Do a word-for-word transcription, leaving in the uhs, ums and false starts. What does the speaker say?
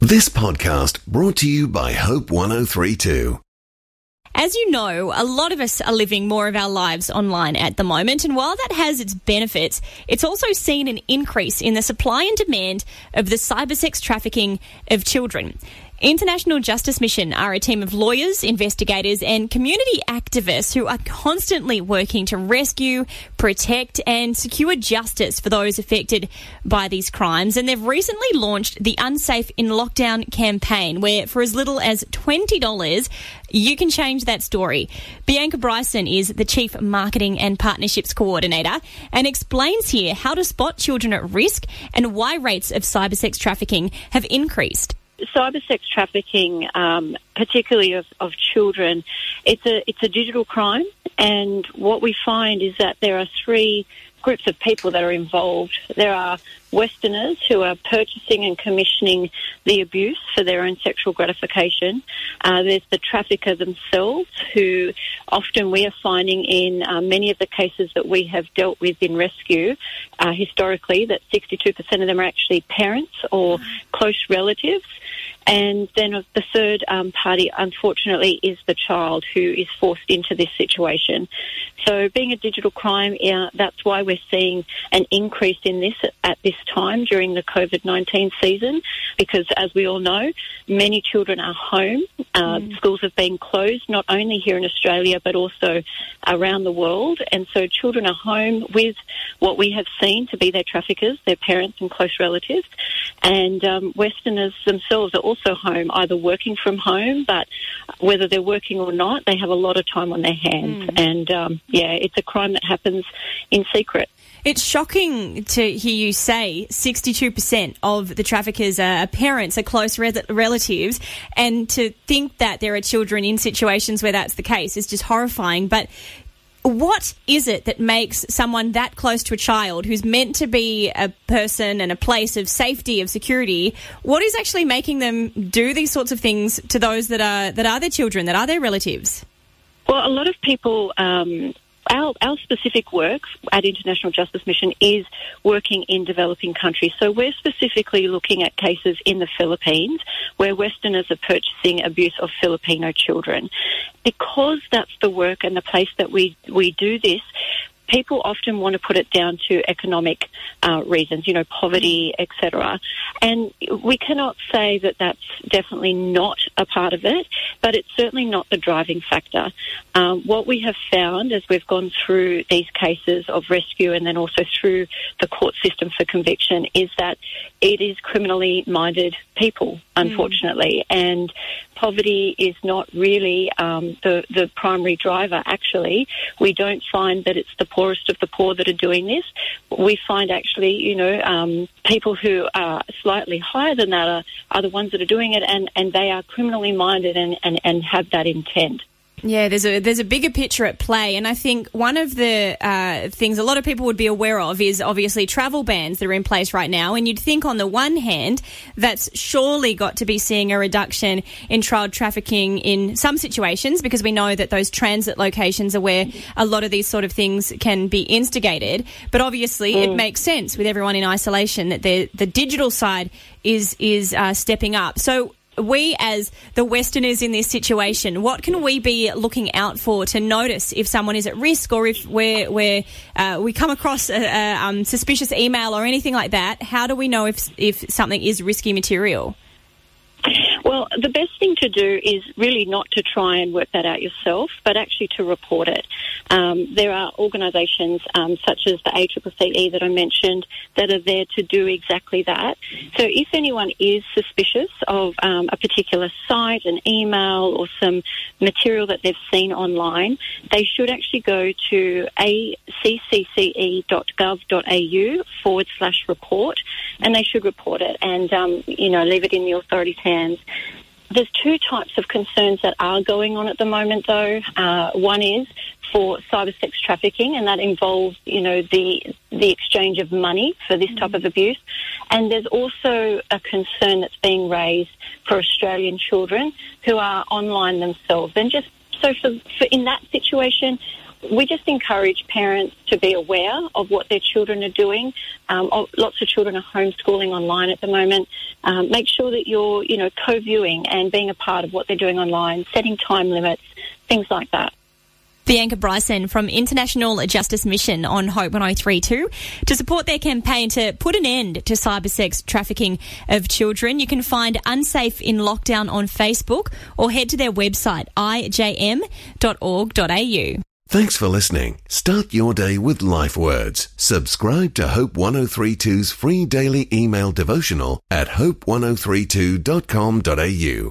This podcast brought to you by Hope one oh three point two. As you know, a lot of us are living more of our lives online at the moment, and while that has its benefits, it's also seen an increase in the supply and demand of the cybersex trafficking of children. International Justice Mission are a team of lawyers, investigators and community activists who are constantly working to rescue, protect and secure justice for those affected by these crimes. And they've recently launched the Unsafe in Lockdown campaign, where for as little as twenty dollars, you can change that story. Bianca Bryson is the Chief Marketing and Partnerships Coordinator and explains here how to spot children at risk and why rates of cybersex trafficking have increased. Cybersex trafficking, um, particularly of, of children, it's a it's a digital crime, and what we find is that there are three groups of people that are involved. There are Westerners who are purchasing and commissioning the abuse for their own sexual gratification. Uh, there's the trafficker themselves, who often we are finding in uh, many of the cases that we have dealt with in rescue, uh, historically, that sixty-two percent of them are actually parents or close relatives. And then the third um, party, unfortunately, is the child who is forced into this situation. So being a digital crime, yeah, that's why we're seeing an increase in this at this time during the COVID nineteen season, because as we all know, many children are home. Uh, mm. Schools have been closed, not only here in Australia, but also around the world. And so children are home with what we have seen to be their traffickers, their parents and close relatives. And um, Westerners themselves are also home, either working from home, but whether they're working or not, they have a lot of time on their hands. Mm. And, um, yeah, it's a crime that happens in secret. It's shocking to hear you say sixty-two percent of the traffickers are parents, are close re- relatives, and to think that there are children in situations where that's the case is just horrifying. But what is it that makes someone that close to a child who's meant to be a person and a place of safety, of security, what is actually making them do these sorts of things to those that are that are their children, that are their relatives? Well, a lot of people... Um Our, our specific work at International Justice Mission is working in developing countries. So we're specifically looking at cases in the Philippines where Westerners are purchasing abuse of Filipino children. Because that's the work and the place that we, we do this, people often want to put it down to economic uh, reasons, you know, poverty, et cetera. And we cannot say that that's definitely not a part of it, but it's certainly not the driving factor. Um, what we have found as we've gone through these cases of rescue and then also through the court system for conviction is that it is criminally minded people, unfortunately, mm. and poverty is not really um, the, the primary driver, actually. We don't find that it's the poorest of the poor that are doing this. We find actually, you know, um, people who are slightly higher than that are, are the ones that are doing it, and, and they are criminally minded and, and, and have that intent. Yeah, there's a there's a bigger picture at play, and I think one of the uh, things a lot of people would be aware of is obviously travel bans that are in place right now, and you'd think on the one hand that's surely got to be seeing a reduction in child trafficking in some situations, because we know that those transit locations are where a lot of these sort of things can be instigated, but obviously mm. it makes sense with everyone in isolation that the the digital side is, is uh, stepping up. So we, as the Westerners in this situation, what can we be looking out for to notice if someone is at risk, or if we're, we're, uh, we come across a, a um, suspicious email or anything like that? How do we know if if something is risky material? Well, the best thing to do is really not to try and work that out yourself, but actually to report it. Um, there are organisations um, such as the A C C C E that I mentioned that are there to do exactly that. So if anyone is suspicious of um, a particular site, an email or some material that they've seen online, they should actually go to accce.gov.au forward slash report, and they should report it and, um, you know, leave it in the authorities' hands. There's two types of concerns that are going on at the moment, though. Uh, one is for cybersex trafficking, and that involves, you know, the the exchange of money for this type of abuse. And there's also a concern that's being raised for Australian children who are online themselves. And just so for, for in that situation, we just encourage parents to be aware of what their children are doing. Um, lots of children are homeschooling online at the moment. Um, make sure that you're, you know, co-viewing and being a part of what they're doing online, setting time limits, things like that. Bianca Bryson from International Justice Mission on Hope one oh three point two. To support their campaign to put an end to cyber sex trafficking of children, you can find Unsafe in Lockdown on Facebook or head to their website i j m dot org dot a u. Thanks for listening. Start your day with Life Words. Subscribe to Hope one oh three point two's free daily email devotional at hope one oh three two dot com dot a u.